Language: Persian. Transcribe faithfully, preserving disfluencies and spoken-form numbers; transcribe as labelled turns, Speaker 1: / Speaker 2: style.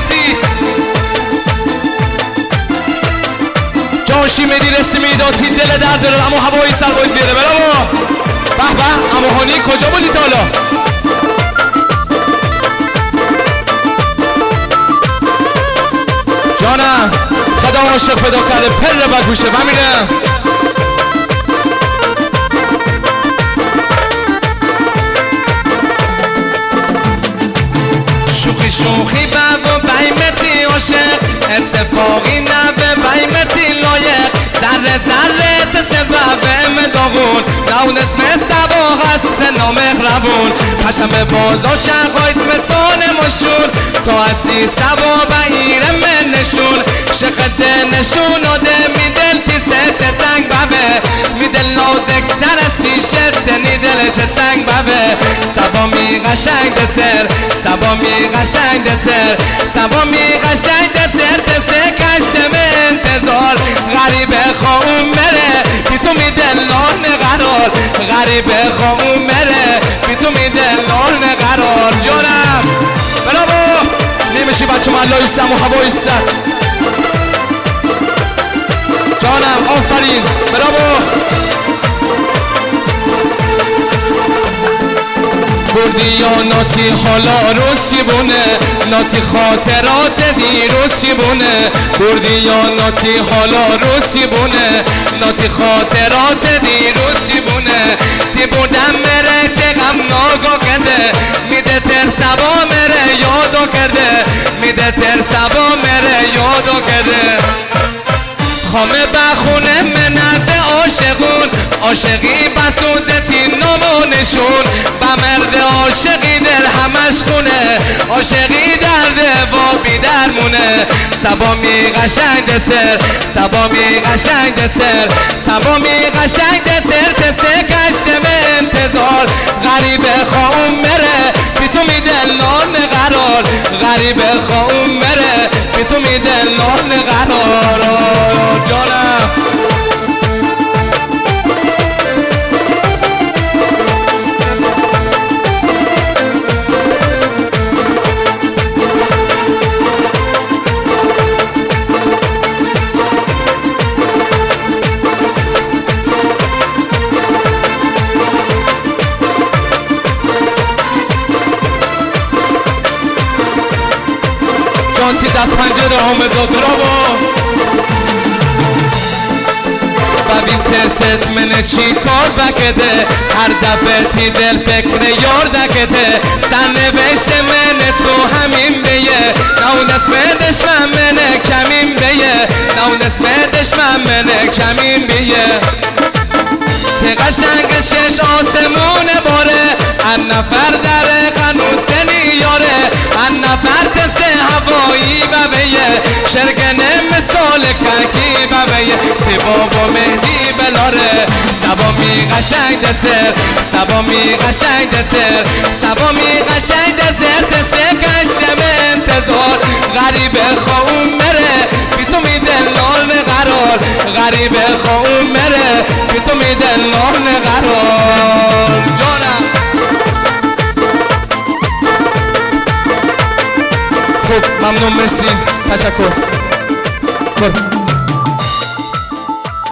Speaker 1: مرسی جانشی میرسی میدادی دل درد داره اما هوایی سربای زیره برام به به اما هانی کجا بودی تا حالا جانم خدا عاشق پیدا کرده پر بد گوشه بمینه شوخی شوخی بابا بیمتی عاشق اتفاقی نبه بیمتی لایق ذره ذره تسبب امداغون نون اسم سبا هست نامهربون پشم بازار شقایت متان مشون تو اسی سبا بگیره من نشون شخده نشون آده میدل تیسه چه تنگ ببه میدل نازک تر از شیشه تنی دل چه سنگ ببه سبا می قشنگ دتر سبا می قشنگ دتر سبا می قشنگ دتر تسه کشم انتظار غریب خواهم مره بی تو می دلان قرار غریب خواهم مره بی تو می دلان قرار جانم برابو نمیشی بچه محلا ایستم و هوا ایستم جانم آفرین برابو بردی یا ناتی حالا روزی بونه ناتی خاطرات دیروزی بونه بردی یا ناتی حالا روزی بونه ناتی خاطرات دیروزی بونه تی بودم مره چه غم ناگا کرده میده تر سبا مره یادو کرده میده تر سبا مره یادو کرده خامه بخونه منت عاشقون عاشقی بسوزتی نمونشون با مرد عاشقی دل همش خونه عاشقی درده و بی درمونه سبا می قشنگ دتر سبا می قشنگ دتر سبا می قشنگ دتر تسه کشم انتظار غریب خواهم مره بی تو می دلان قرار غریب خواهم مره بی تو می دلان قرار جانم جانتی دست پنجه هم زادرا با ببین تست منه چی کار بکده هر دفعه تی دل فکر یار دکده سرنوشت منه تو همین بیه نون اسم دشمن منه کمین بیه نون اسم دشمن منه کمین بیه چه قشنگ شش آسمون باره هر نفر در خنوستنی یاره هر نفر تسه هوایی ببیه شرگنه مثال کنکی ببیه تی بابا مهدی بلاره سبا می قشنگ دسر سبا می قشنگ دسر سبا می قشنگ دسر تسه کشم انتظار غریب خواهم مره بی تو می دلان قرار غریب خواهم مره بی تو می دلان قرار جانم خب ممنون مرسی تشکر